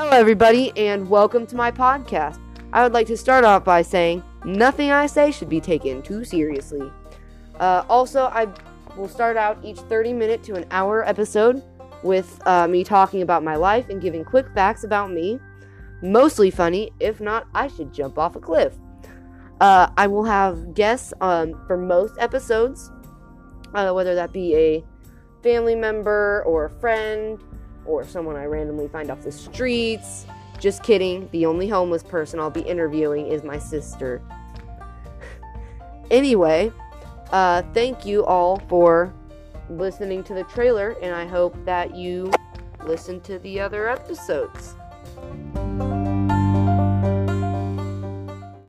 Hello, everybody, and welcome to my podcast. I would like to start off by saying nothing I say should be taken too seriously. Also, I will start out each 30-minute to an hour episode with me talking about my life and giving quick facts about me. Mostly funny. If not, I should jump off a cliff. I will have guests for most episodes, whether that be a family member or a friend or someone I randomly find off the streets. Just kidding. The only homeless person I'll be interviewing is my sister. Anyway, thank you all for listening to the trailer, and I hope that you listen to the other episodes.